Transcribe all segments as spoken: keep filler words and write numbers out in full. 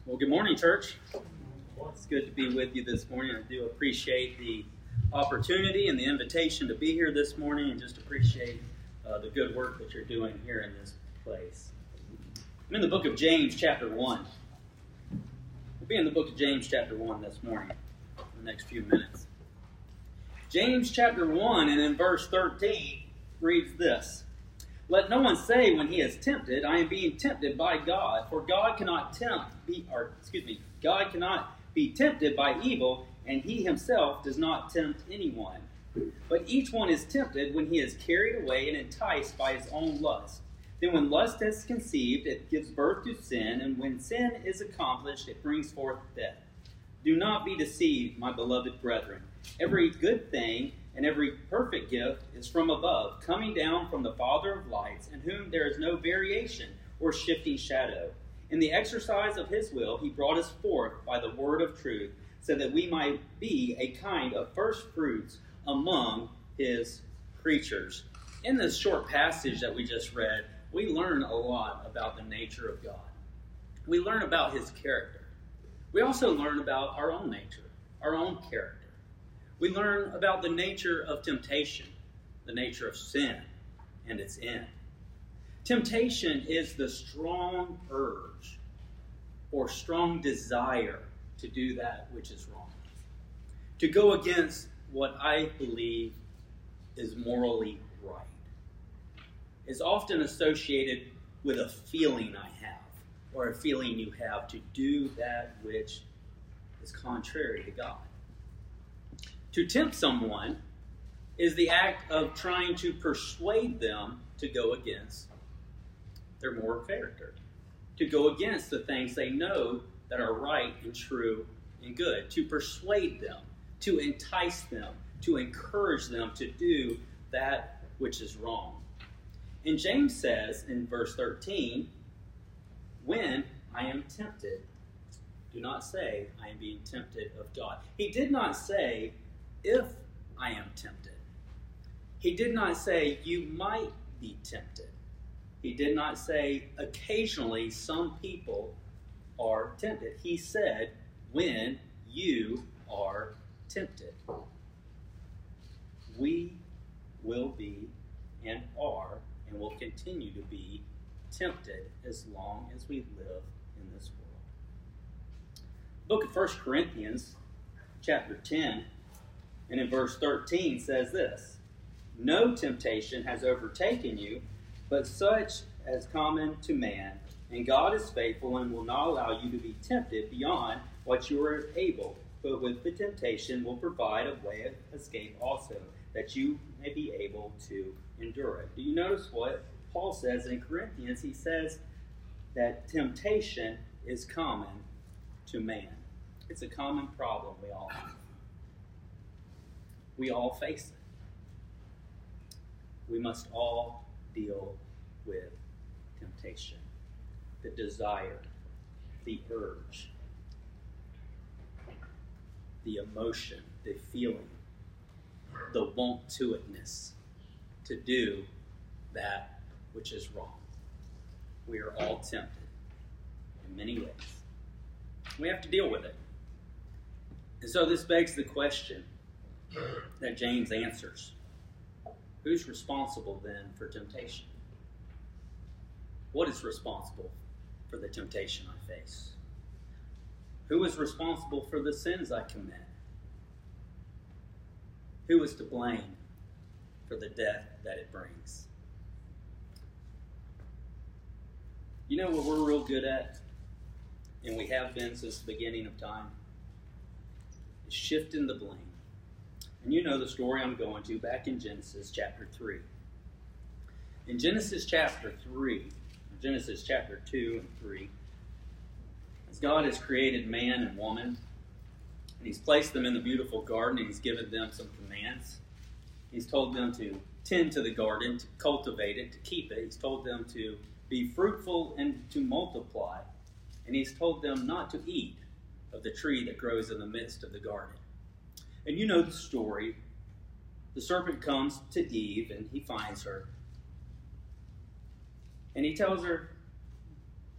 Well, good morning, church. It's good to be with you this morning. I do appreciate the opportunity and the invitation to be here this morning, and just appreciate uh, the good work that you're doing here in this place. I'm in the book of James, chapter one. We'll be in the book of James, chapter one this morning, in the next few minutes. James, chapter one, and in verse thirteen, reads this. Let no one say when he is tempted, I am being tempted by God, for God cannot tempt, be, or excuse me, God cannot be tempted by evil, and he himself does not tempt anyone. But each one is tempted when he is carried away and enticed by his own lust. Then when lust is conceived, it gives birth to sin, and when sin is accomplished, it brings forth death. Do not be deceived, my beloved brethren. Every good thing and every perfect gift is from above, coming down from the Father of lights, in whom there is no variation or shifting shadow. In the exercise of his will, he brought us forth by the word of truth, so that we might be a kind of first fruits among his creatures. In this short passage that we just read, we learn a lot about the nature of God. We learn about his character. We also learn about our own nature, our own character. We learn about the nature of temptation, the nature of sin, and its end. Temptation is the strong urge or strong desire to do that which is wrong, to go against what I believe is morally right. It's often associated with a feeling I have, or a feeling you have, to do that which is contrary to God. To tempt someone is the act of trying to persuade them to go against their moral character, to go against the things they know that are right and true and good, to persuade them, to entice them, to encourage them to do that which is wrong. And James says in verse thirteen, when I am tempted, do not say I am being tempted of God. He did not say, if I am tempted. He did not say you might be tempted. He did not say occasionally some people are tempted. He said when you are tempted. We will be and are and will continue to be tempted as long as we live in this world. Book of First Corinthians, chapter ten, and in verse thirteen says this, no temptation has overtaken you, but such as common to man. And God is faithful and will not allow you to be tempted beyond what you are able, but with the temptation will provide a way of escape also, that you may be able to endure it. Do you notice what Paul says in Corinthians? He says that temptation is common to man. It's a common problem we all have. We all face it. We must all deal with temptation, the desire, the urge, the emotion, the feeling, the want-to-itness to do that which is wrong. We are all tempted in many ways. We have to deal with it. And so this begs the question that James answers. Who's responsible then for temptation? What is responsible for the temptation I face? Who is responsible for the sins I commit? Who is to blame for the death that it brings? You know what we're real good at, and we have been since the beginning of time, is shifting the blame. And you know the story I'm going to back in Genesis chapter three. In Genesis chapter three, Genesis chapter two and three, as God has created man and woman, and he's placed them in the beautiful garden, and he's given them some commands. He's told them to tend to the garden, to cultivate it, to keep it. He's told them to be fruitful and to multiply. And he's told them not to eat of the tree that grows in the midst of the garden. And you know the story. The serpent comes to Eve and he finds her. And he tells her,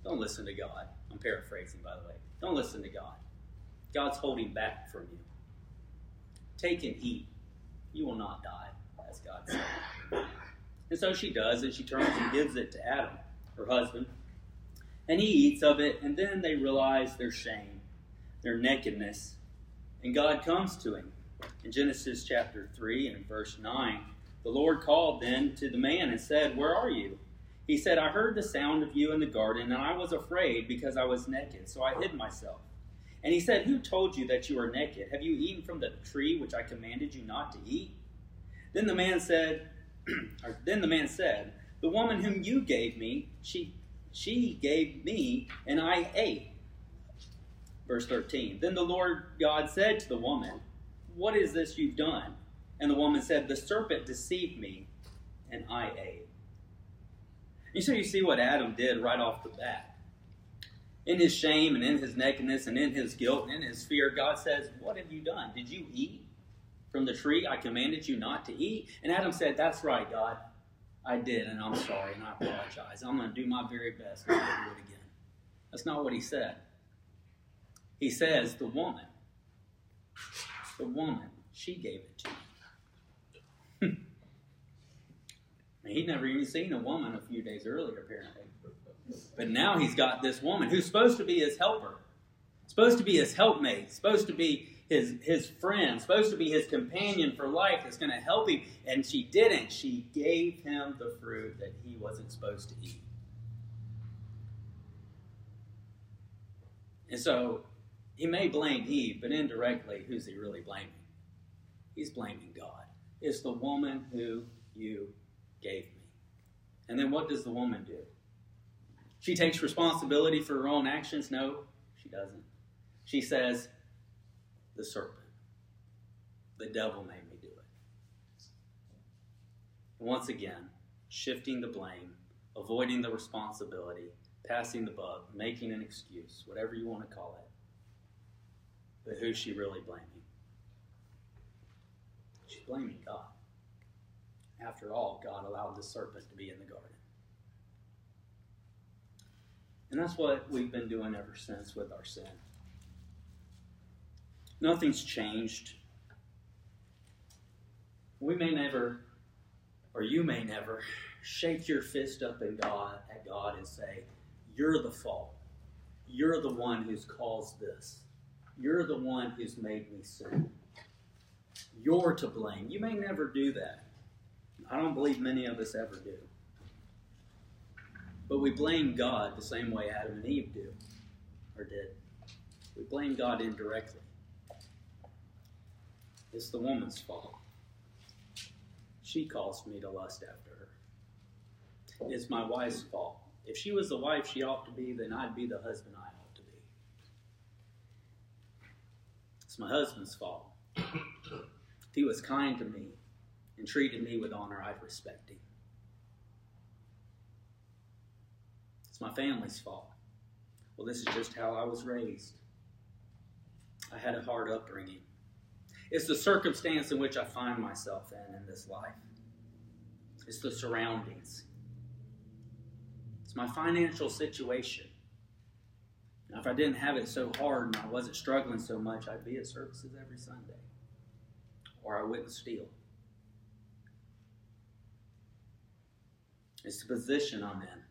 Don't listen to God. I'm paraphrasing, by the way. Don't listen to God. God's holding back from you. Take and eat. You will not die, as God said. And so she does, and she turns and gives it to Adam, her husband. And he eats of it, and then they realize their shame, their nakedness. And God comes to him. In Genesis chapter three and verse nine, the Lord called then to the man and said, "Where are you?" He said, "I heard the sound of you in the garden, and I was afraid because I was naked, so I hid myself." And he said, "Who told you that you are naked? Have you eaten from the tree which I commanded you not to eat?" Then the man said, or then the man said, "The woman whom you gave me, she she gave me, and I ate." Verse thirteen, then the Lord God said to the woman, "What is this you've done?" And the woman said, "The serpent deceived me, and I ate." And so you see what Adam did right off the bat. In his shame and in his nakedness and in his guilt and in his fear, God says, "What have you done? Did you eat from the tree I commanded you not to eat?" And Adam said, "That's right, God. I did, and I'm sorry, and I apologize. I'm going to do my very best not to do it again." That's not what he said. He says, the woman, the woman, she gave it to me. He'd never even seen a woman a few days earlier, apparently. But now he's got this woman who's supposed to be his helper, supposed to be his helpmate, supposed to be his, his friend, supposed to be his companion for life that's going to help him. And she didn't. She gave him the fruit that he wasn't supposed to eat. And so he may blame Eve, but indirectly, who's he really blaming? He's blaming God. It's the woman who you gave me. And then what does the woman do? She takes responsibility for her own actions? No, she doesn't. She says, the serpent, the devil made me do it. And once again, shifting the blame, avoiding the responsibility, passing the buck, making an excuse, whatever you want to call it. But who's she really blaming? She's blaming God. After all, God allowed the serpent to be in the garden. And that's what we've been doing ever since with our sin. Nothing's changed. We may never, or you may never, shake your fist up in God at God and say, "You're the fault. You're the one who's caused this. You're the one who's made me sin. You're to blame." You may never do that. I don't believe many of us ever do. But we blame God the same way Adam and Eve do, or did. We blame God indirectly. It's the woman's fault. She caused me to lust after her. It's my wife's fault. If she was the wife she ought to be, then I'd be the husband I ought to be. It's my husband's fault. If he was kind to me and treated me with honor, I'd respect him. It's my family's fault. Well, this is just how I was raised. I had a hard upbringing. It's the circumstance in which I find myself in in this life. It's the surroundings. It's my financial situation. Now, if I didn't have it so hard and I wasn't struggling so much, I'd be at services every Sunday. Or I wouldn't steal. It's the position I'm in.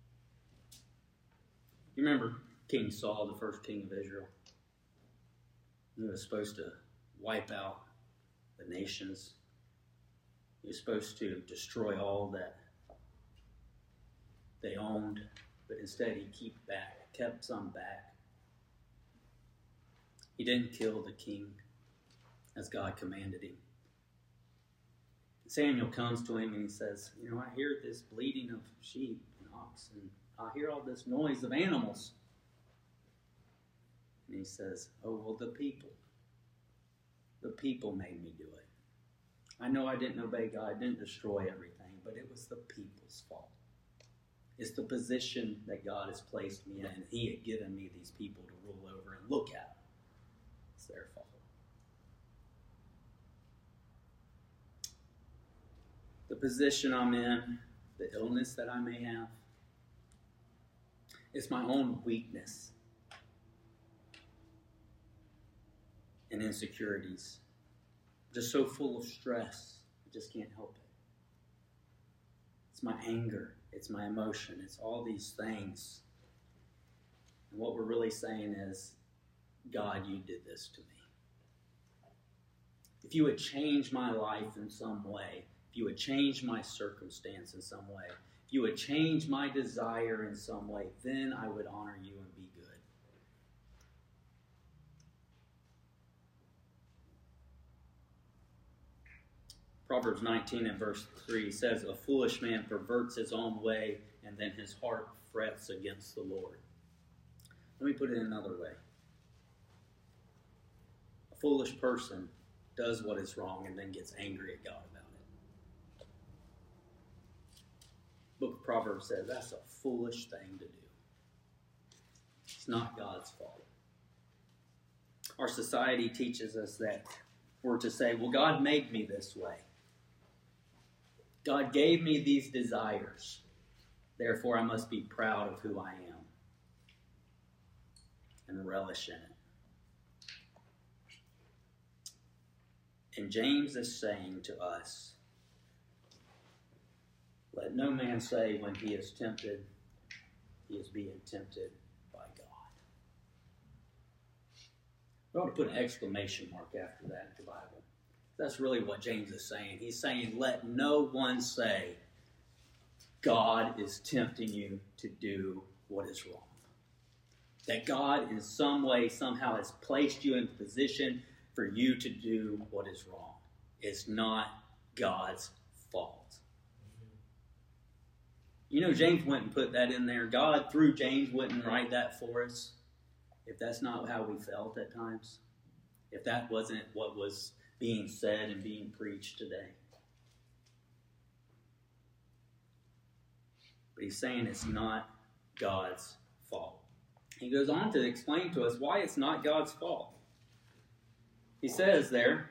You remember King Saul, the first king of Israel? He was supposed to wipe out the nations. He was supposed to destroy all that they owned, but instead he kept back, kept some back. He didn't kill the king as God commanded him. Samuel comes to him and he says, "You know, I hear this bleating of sheep and oxen, and I hear all this noise of animals." And he says, "Oh, well, the people. The people made me do it. I know I didn't obey God, I didn't destroy everything, but it was the people's fault. It's the position that God has placed me in, and he had given me these people to rule over and look at. It's their fault." The position I'm in, the illness that I may have, It's my own weakness and insecurities. I'm just so full of stress. I just can't help it. It's my anger. It's my emotion. It's all these things. And what we're really saying is, God, you did this to me. If you would change my life in some way, if you would change my circumstance in some way, if you would change my desire in some way, then I would honor you and be good. Proverbs nineteen and verse three says, a foolish man perverts his own way, and then his heart frets against the Lord. Let me put it another way. A foolish person does what is wrong and then gets angry at God about it. Book of Proverbs says that's a foolish thing to do. It's not God's fault. Our society teaches us that we're to say, well, God made me this way. God gave me these desires. Therefore, I must be proud of who I am and relish in it. And James is saying to us, let no man say when he is tempted, he is being tempted by God. We ought to put an exclamation mark after that in the Bible. That's really what James is saying. He's saying, let no one say, God is tempting you to do what is wrong. That God in some way, somehow has placed you in a position for you to do what is wrong. It's not God's fault. You know, James went and put that in there. God, through James, wouldn't write that for us if that's not how we felt at times. If that wasn't what was being said and being preached today. But he's saying it's not God's fault. He goes on to explain to us why it's not God's fault. He says there,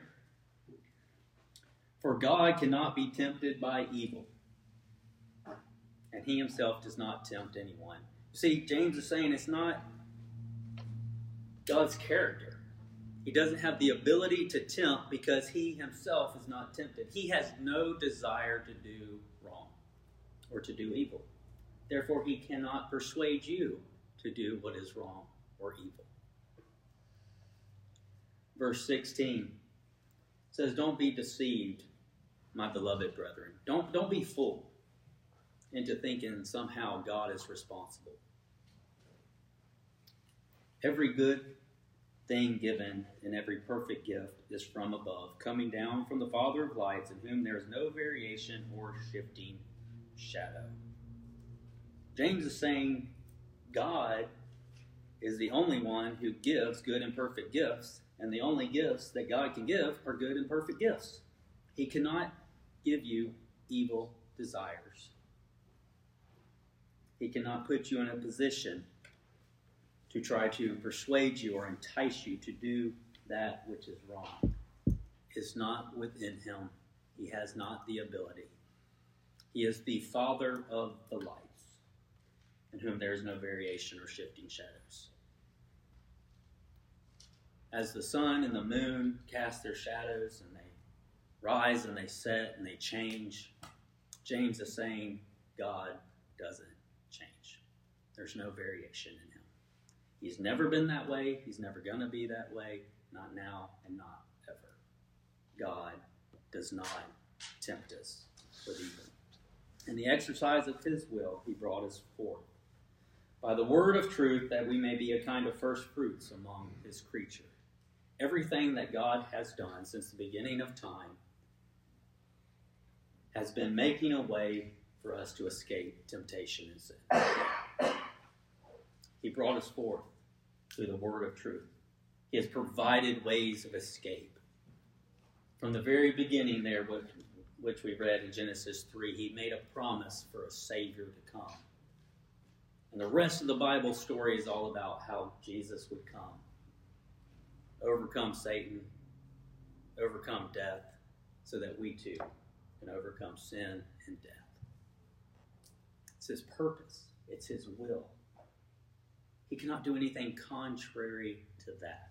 for God cannot be tempted by evil, and he himself does not tempt anyone. See, James is saying it's not God's character. He doesn't have the ability to tempt because he himself is not tempted. He has no desire to do wrong or to do evil. Therefore, he cannot persuade you to do what is wrong or evil. Verse sixteen says, don't be deceived, my beloved brethren. Don't, don't be fooled into thinking somehow God is responsible. Every good thing given and every perfect gift is from above, coming down from the Father of lights, in whom there is no variation or shifting shadow. James is saying God is the only one who gives good and perfect gifts, and the only gifts that God can give are good and perfect gifts. He cannot give you evil desires. He cannot put you in a position to try to persuade you or entice you to do that which is wrong. It's not within him. He has not the ability. He is the Father of the lights, in whom there is no variation or shifting shadows. As the sun and the moon cast their shadows and they rise and they set and they change, James is saying God doesn't change. There's no variation in him. He's never been that way. He's never going to be that way. Not now and not ever. God does not tempt us with evil. In the exercise of his will, he brought us forth by the word of truth, that we may be a kind of first fruits among his creature. Everything that God has done since the beginning of time has been making a way for us to escape temptation and sin. He brought us forth through the word of truth. He has provided ways of escape. From the very beginning there, which we read in Genesis three, he made a promise for a Savior to come. And the rest of the Bible story is all about how Jesus would come, overcome Satan, overcome death, so that we too can overcome sin and death. It's his purpose. It's his will. cannot do anything contrary to that.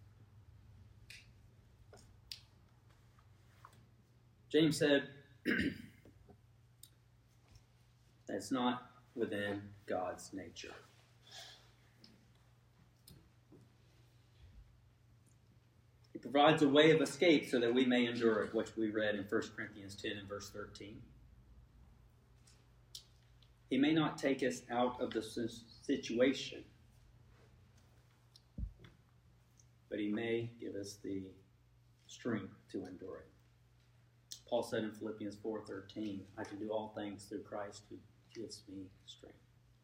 James said that's not within God's nature. He provides a way of escape so that we may endure it, which we read in First Corinthians ten and verse thirteen. He may not take us out of the situation, but he may give us the strength to endure it. Paul said in Philippians four thirteen, I can do all things through Christ who gives me strength.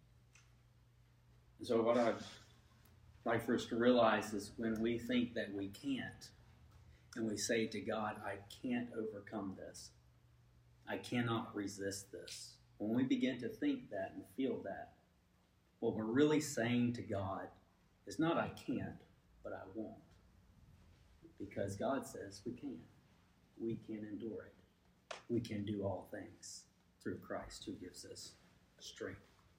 And so what I'd like for us to realize is when we think that we can't, and we say to God, I can't overcome this, I cannot resist this. When we begin to think that and feel that, what we're really saying to God is not I can't, but I won't. Because God says we can. We can endure it. We can do all things through Christ who gives us strength.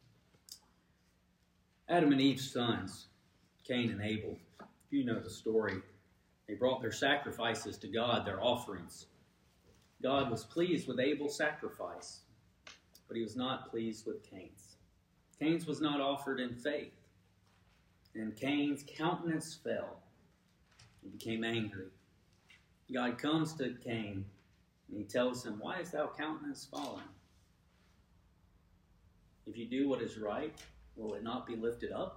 Adam and Eve's sons, Cain and Abel, you know the story. They brought their sacrifices to God, their offerings. God was pleased with Abel's sacrifice, but he was not pleased with Cain's. Cain's was not offered in faith, and Cain's countenance fell. He became angry. God comes to Cain, and he tells him, why is thou countenance fallen? If you do what is right, will it not be lifted up?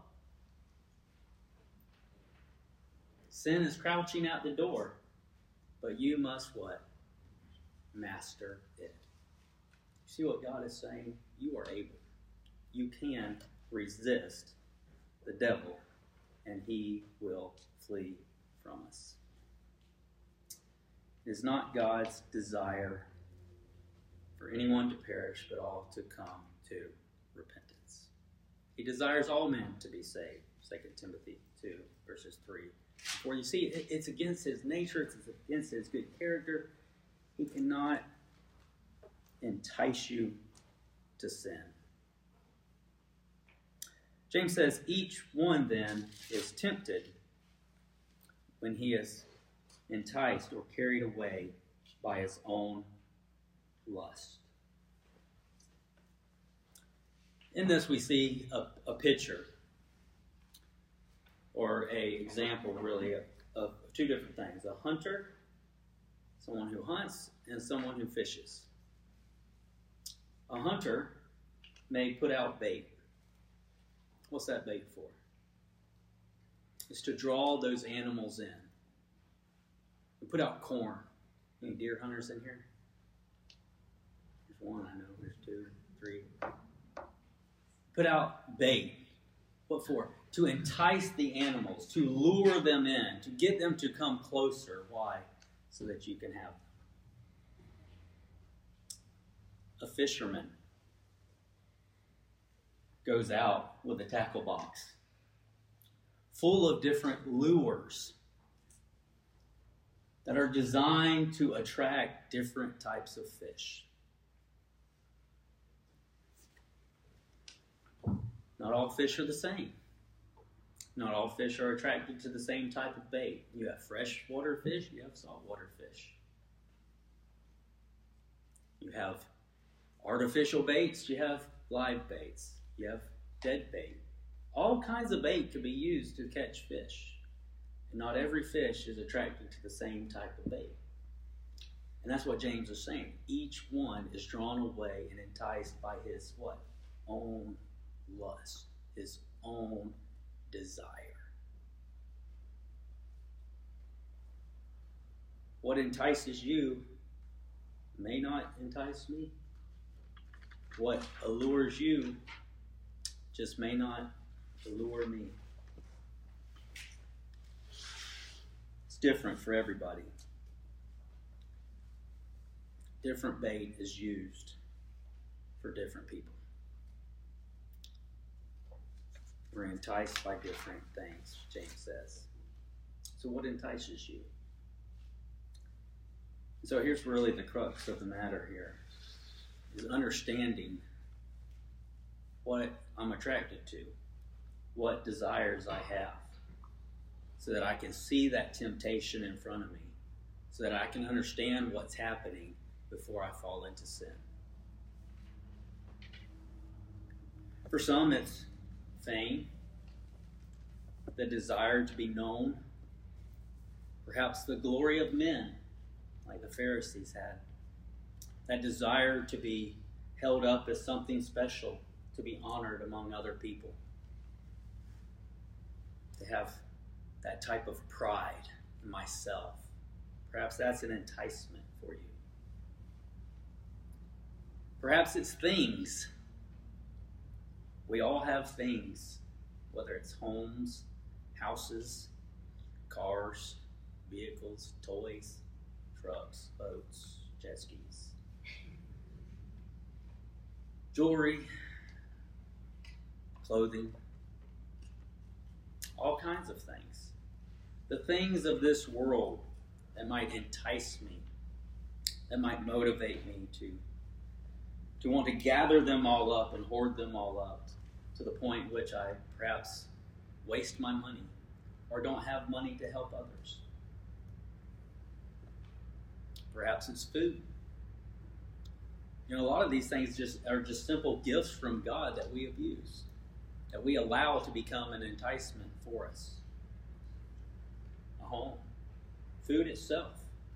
Sin is crouching at the door, but you must what? Master it. See what God is saying? You are able. You can resist the devil, and he will flee from us. It is not God's desire for anyone to perish, but all to come to repentance. He desires all men to be saved. Second Timothy two, verses three. For you see, it's against his nature, it's against his good character. He cannot entice you to sin. James says, each one then is tempted when he is enticed or carried away by his own lust. In this we see a, a picture or a example really of, of two different things. A hunter, someone who hunts, and someone who fishes. A hunter may put out bait. What's that bait for? It's to draw those animals in. We put out corn. Any deer hunters in here? There's one, I know. There's two, three. Put out bait. What for? To entice the animals, to lure them in, to get them to come closer. Why? So that you can have them. A fisherman goes out with a tackle box full of different lures that are designed to attract different types of fish. Not all fish are the same. Not all fish are attracted to the same type of bait. You have freshwater fish, you have saltwater fish. You have artificial baits, you have live baits, you have dead bait. All kinds of bait can be used to catch fish. And not every fish is attracted to the same type of bait. And that's what James is saying. Each one is drawn away and enticed by his what? Own lust, his own desire. What entices you may not entice me. What allures you just may not allure me. It's different for everybody. Different bait is used for different people. We're enticed by different things, James says. So what entices you? So here's really the crux of the matter here, is understanding what I'm attracted to. what desires I have, so that I can see that temptation in front of me, so that I can understand what's happening before I fall into sin. For some, it's fame, the desire to be known, perhaps the glory of men, like the Pharisees had, that desire to be held up as something special, to be honored among other people, to have that type of pride in myself. Perhaps that's an enticement for you. Perhaps it's things. We all have things, whether it's homes, houses, cars, vehicles, toys, trucks, boats, jet skis, jewelry, clothing, all kinds of things. The things of this world that might entice me, that might motivate me to, to want to gather them all up and hoard them all up to the point in which I perhaps waste my money or don't have money to help others. Perhaps it's food. You know, a lot of these things just are just simple gifts from God that we abuse, that we allow to become an enticement for us. A home, food itself,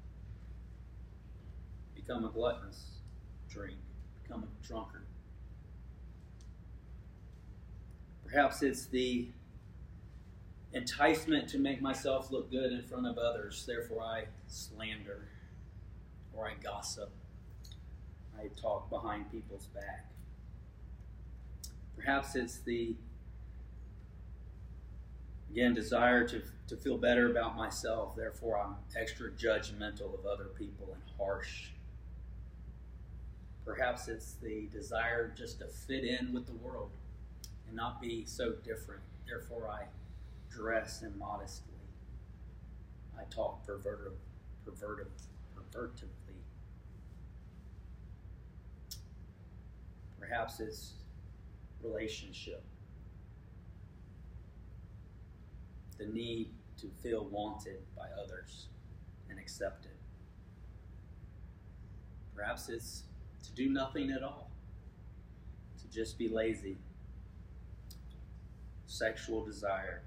become a gluttonous drink, become a drunkard. Perhaps it's the enticement to make myself look good in front of others, therefore I slander, or I gossip, I talk behind people's back. Perhaps it's the, again, desire to, to feel better about myself, therefore I'm extra judgmental of other people and harsh. Perhaps it's the desire just to fit in with the world and not be so different, therefore I dress immodestly. I talk pervertive, pervertive, pervertively. Perhaps it's relationship. The need to feel wanted by others and accepted. Perhaps it's to do nothing at all. To just be lazy. Sexual desire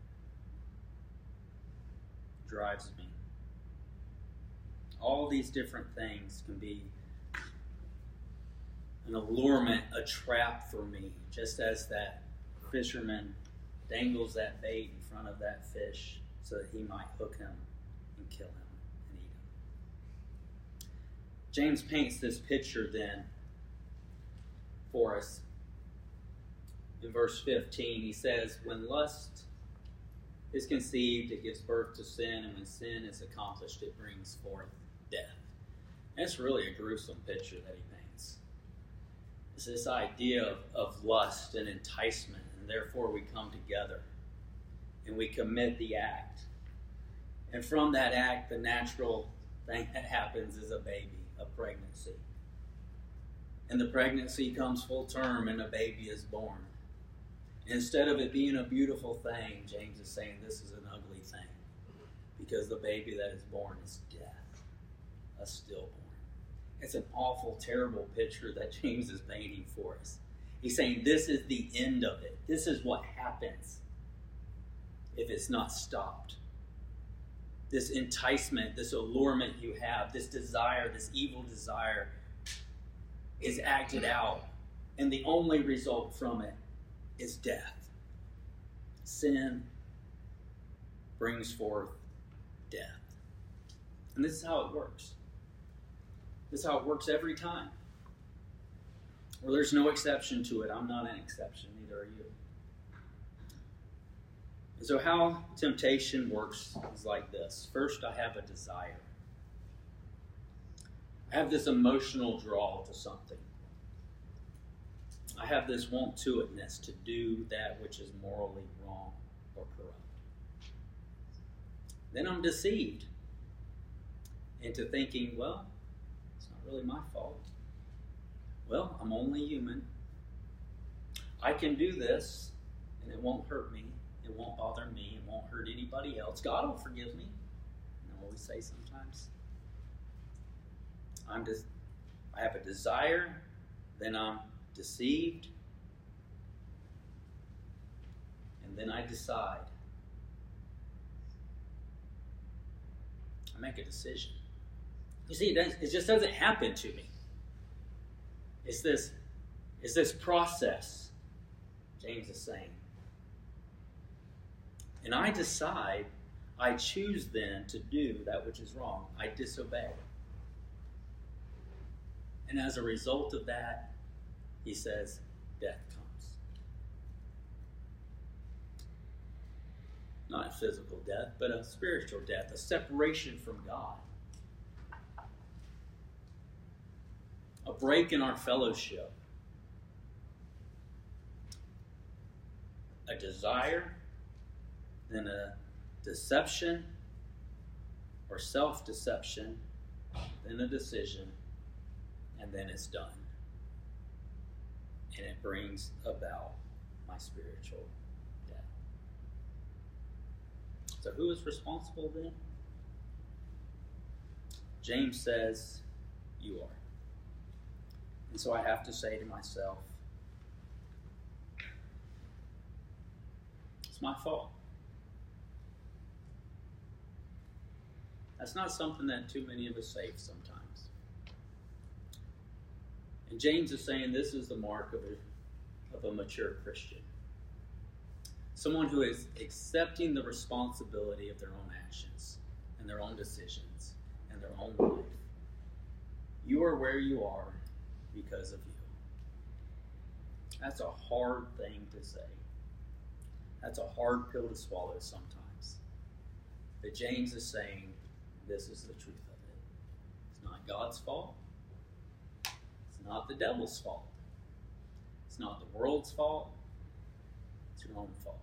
drives me. All these different things can be an allurement, a trap for me, just as that fisherman dangles that bait in front of that fish so that he might hook him and kill him and eat him. James paints this picture then for us. In verse fifteen, he says, when lust is conceived, it gives birth to sin, and when sin is accomplished, it brings forth death. And it's really a gruesome picture that he paints. It's this idea of, of lust and enticement, and therefore we come together and we commit the act. And from that act, the natural thing that happens is a baby, a pregnancy. And the pregnancy comes full term and a baby is born. Instead of it being a beautiful thing, James is saying this is an ugly thing, because the baby that is born is death, a stillborn. It's an awful, terrible picture that James is painting for us. He's saying this is the end of it. This is what happens if it's not stopped. This enticement, this allurement you have, this desire, this evil desire is acted out, and the only result from it is death. Sin brings forth death. And this is how it works. This is how it works every time. Well, there's no exception to it. I'm not an exception, neither are you. And so how temptation works is like this. First, I have a desire. I have this emotional draw to something. I have this want-to-itness to do that which is morally wrong or corrupt. Then I'm deceived into thinking, well, it's not really my fault. Well, I'm only human. I can do this, and it won't hurt me. It won't bother me. It won't hurt anybody else. God will forgive me. You know what we say sometimes? I'm just, I have a desire, then I'm deceived, and then I decide. I make a decision. You see, it, does, it just doesn't happen to me. It's this, it's this process, James is saying. And I decide, I choose then to do that which is wrong. I disobey. And as a result of that, he says, death comes. Not a physical death, but a spiritual death, a separation from God. A break in our fellowship. A desire, then a deception or self-deception, then a decision, and then it's done. And it brings about my spiritual death. So who is responsible then? James says, you are. And so I have to say to myself, it's my fault. That's not something that too many of us say sometimes. And James is saying this is the mark of a, of a mature Christian. Someone who is accepting the responsibility of their own actions and their own decisions and their own life. You are where you are because of you. That's a hard thing to say. That's a hard pill to swallow sometimes. But James is saying this is the truth of it. It's not God's fault. It's not the devil's fault. It's not the world's fault. It's your own fault.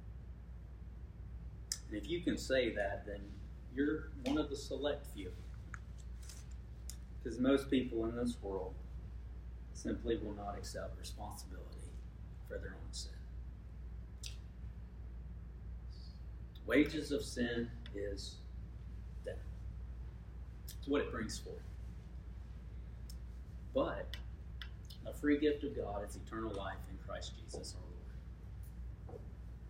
And if you can say that, then you're one of the select few. Because most people in this world simply will not accept responsibility for their own sin. Wages of sin is death. It's what it brings forth. But a free gift of God is eternal life in Christ Jesus our Lord.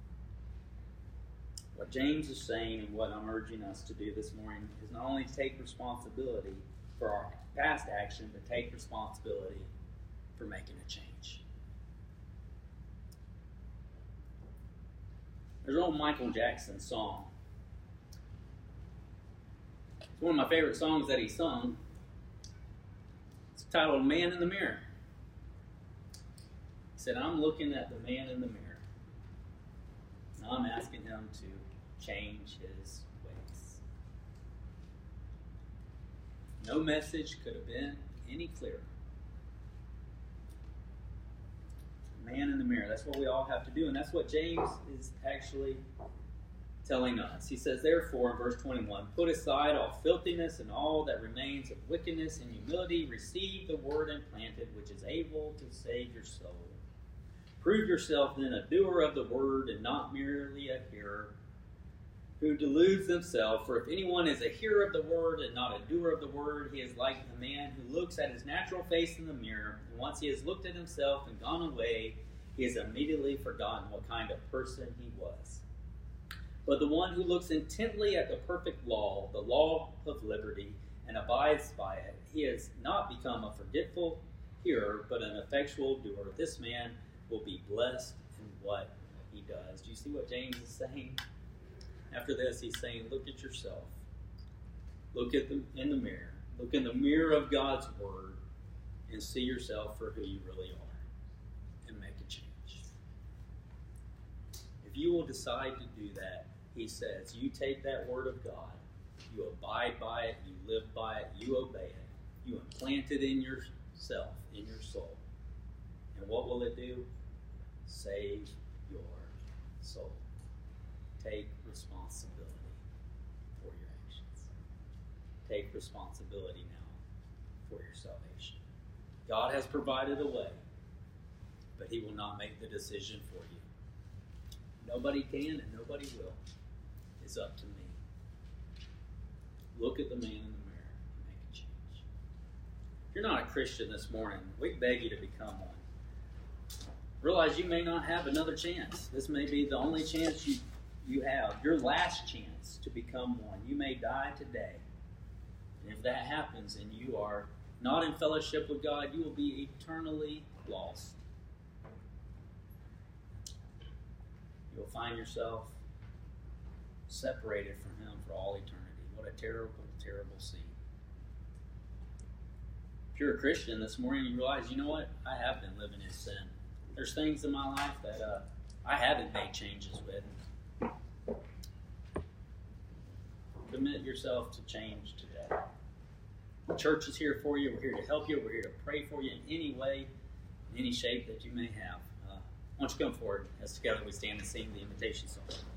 What James is saying and what I'm urging us to do this morning is not only take responsibility for our past action, but take responsibility for making a change. There's an old Michael Jackson song. It's one of my favorite songs that he sung. It's titled Man in the Mirror. He said, I'm looking at the man in the mirror. And I'm asking him to change his ways. No message could have been any clearer. Man in the mirror. That's what we all have to do. And that's what James is actually telling us. He says, therefore, in verse twenty-one, put aside all filthiness and all that remains of wickedness and humility. Receive the word implanted, which is able to save your soul. Prove yourself then a doer of the word and not merely a hearer, who deludes himself. For if anyone is a hearer of the word and not a doer of the word, he is like the man who looks at his natural face in the mirror. And once he has looked at himself and gone away, he has immediately forgotten what kind of person he was. But the one who looks intently at the perfect law, the law of liberty, and abides by it, he has not become a forgetful hearer, but an effectual doer. This man will be blessed in what he does. Do you see what James is saying? After this, he's saying, look at yourself. Look at them in the mirror. Look in the mirror of God's word and see yourself for who you really are and make a change. If you will decide to do that, he says, you take that word of God, you abide by it, you live by it, you obey it, you implant it in yourself, in your soul. And what will it do? Save your soul. Take responsibility for your actions. Take responsibility now for your salvation. God has provided a way, but he will not make the decision for you. Nobody can and nobody will. It's up to me. Look at the man in the mirror and make a change. If you're not a Christian this morning, we beg you to become one. Realize you may not have another chance. This may be the only chance you, you have, your last chance to become one. You may die today. And if that happens and you are not in fellowship with God, you will be eternally lost. You'll find yourself separated from Him for all eternity. What a terrible, terrible scene. If you're a Christian this morning, you realize, you know what? I have been living in sin. There's things in my life that uh, I haven't made changes with. Commit yourself to change today. The church is here for you. We're here to help you. We're here to pray for you in any way, in any shape that you may have. Uh, why don't you come forward as together we stand and sing the invitation song.